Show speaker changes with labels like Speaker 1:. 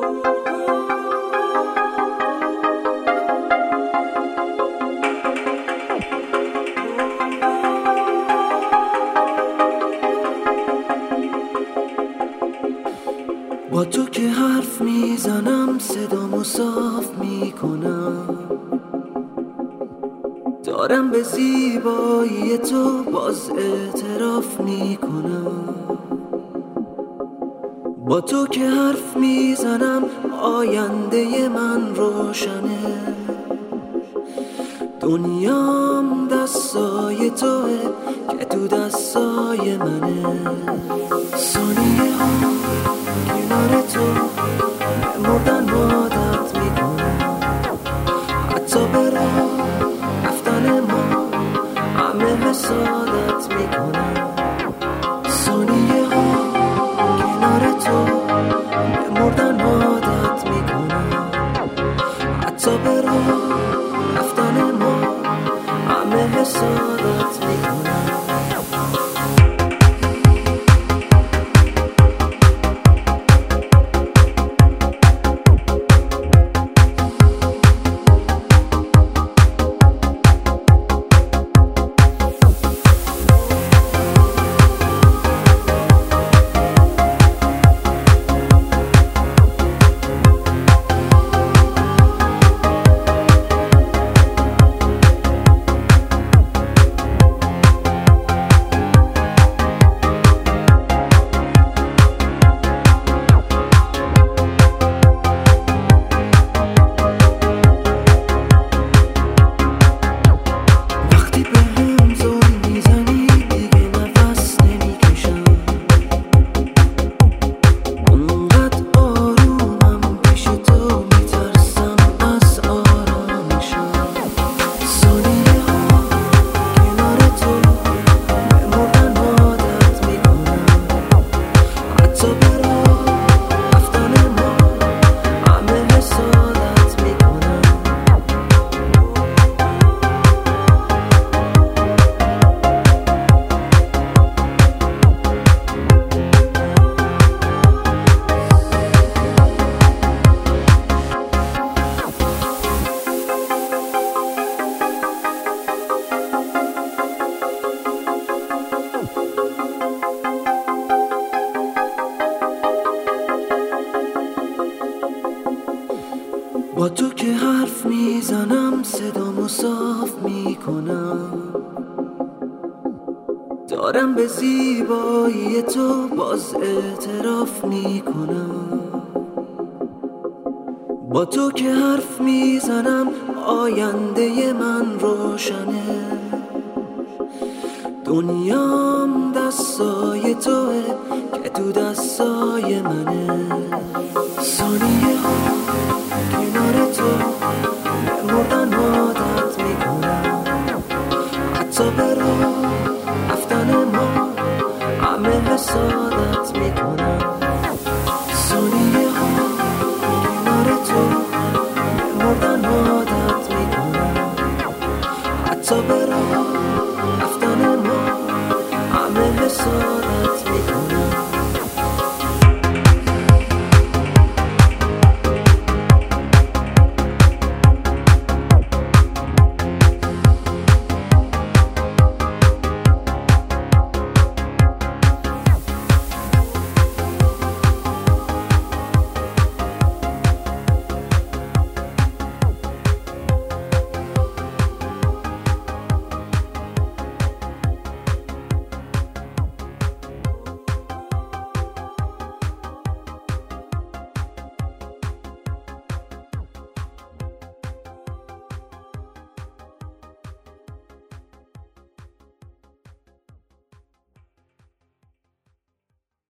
Speaker 1: با تو که حرف میزنم صدامو صاف میکنم، دارم به زیبایی تو باز اعتراف میکنم. با تو که حرف میزنم آینده من روشنه، دنیام دستای توه که تو دستای منه. ثانیه ها کنار تو مردن عادت میکنم، حتی به راه رفتن ما همه حسادت میکنم. ثانیه ها کنار تو مردن عادت میکنم، حتی به راه رفتن ما همه حسادت میکنم. با تو که حرف میزنم صدامو صاف میکنم، دارم به زیبایی تو باز اعتراف میکنم. با تو که حرف میزنم آینده من روشنه، دنیام دستای توه که تو دستای منه.